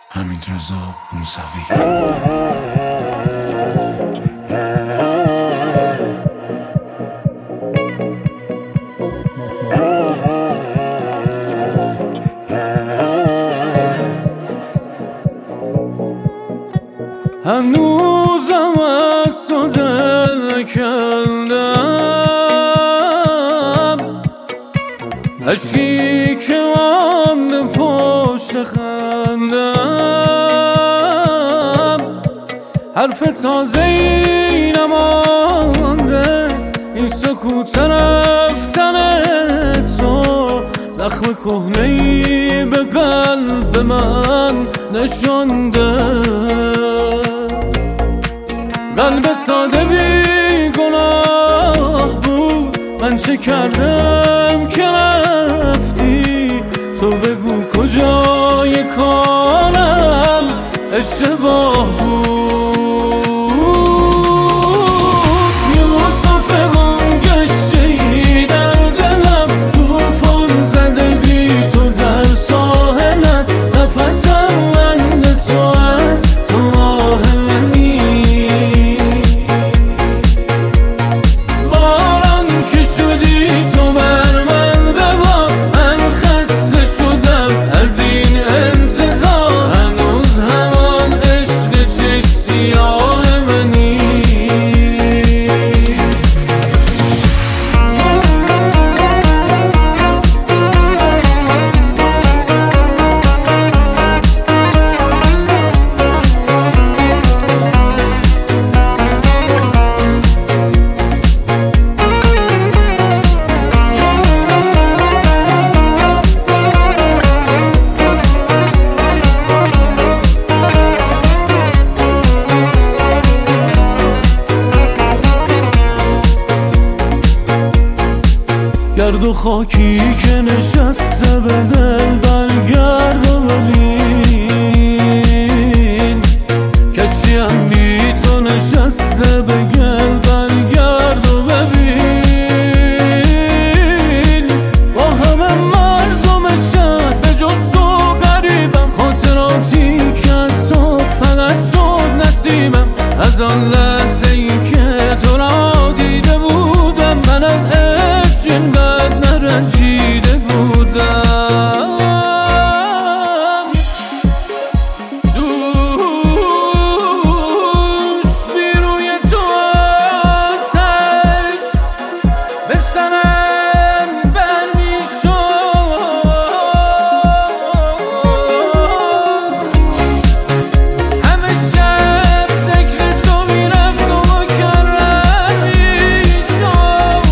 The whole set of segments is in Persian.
حمیدرضا موسوی. هنوزم از تو دل کندم، اشکی که مانده پشت خندم، حرف تازه‌ای نمانده، این سکوت رفتن تو زخم کهنه‌ای به قلب من نشانده. قلب ساده بی گناه بود، من چه کردم که رفتی؟ تو بگو کجای کارم اشتباه بود. یه مسافر گم گشته‌ای در دلم، طوفان زده بی تو در ساحلم، نفسم بند تو است، تو ماه منی. باران که شدی تو بر من ببار، من خسته شدم از این انتظار، هنوز همان عشق چشم سیاه منی. گرد و خاکی که نشسته به دل، برگرد و ببین کشتیم بی تو نشسته به گل، برگرد و ببین با همه مردم شهر به جز تو غریبم، خاطراتی که از تو فقط شد نصیبم، از آن لحظه ای که تو را دیده بودم، من از عشق اینقدر نرنجیده بودم. دوش بی روی تو آتش به سرم برمی شد، همه شب ذکر تو میرفت و مکرر می شد.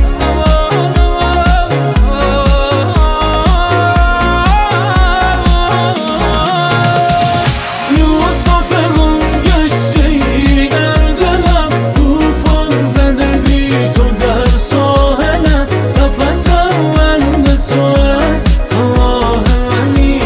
مسافر گم گشته‌ای در دلم، طوفان زده بی تو در ساحلم، نفسم بند تو است، تو ماه منی.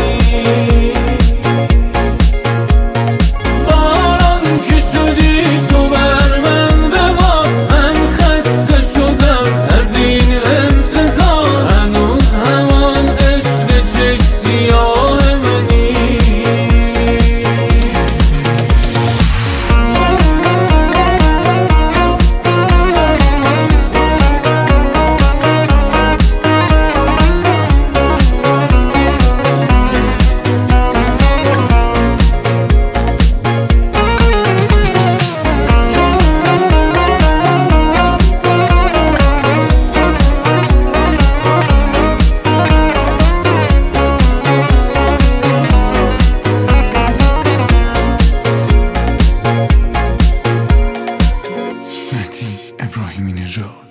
باران که شدی تو بر من ببار، من خسته شدم از این انتظار، هنوز همان عشق چشم سیاه منی. مهدی ابراهیمی نژاد.